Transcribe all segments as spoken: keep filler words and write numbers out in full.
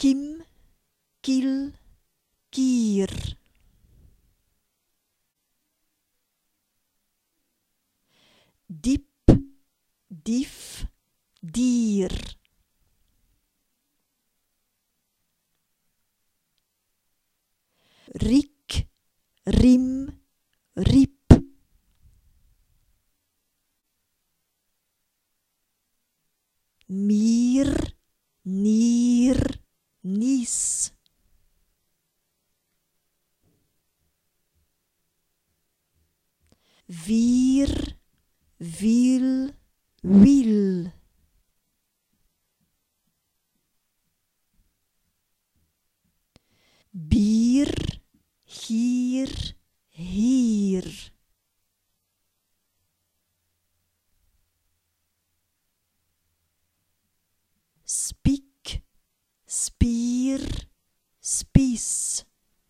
Kim, Kil, Kir. Dip, Dif, Dir. Rik, Rim, Rip. Mir, Nir, Nis. Vir, Vil, Will. Bir, Hir, Hir. Spik, Spir, Spiss.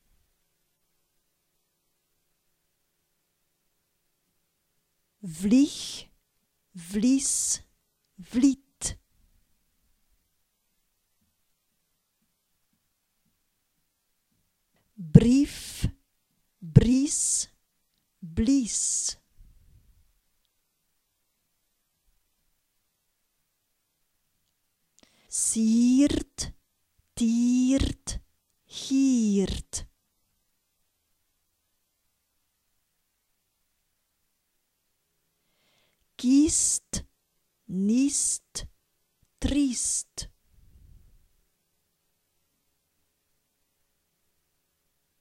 Vlich, Vliss, Vlitt. Brief, Bris, Bliss. Siert, Tiert, Hiert. Kist, Nist, Trist.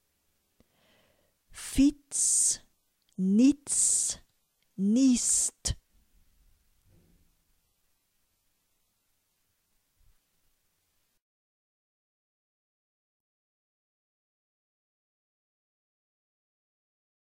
Fitz, Nitz, Nist.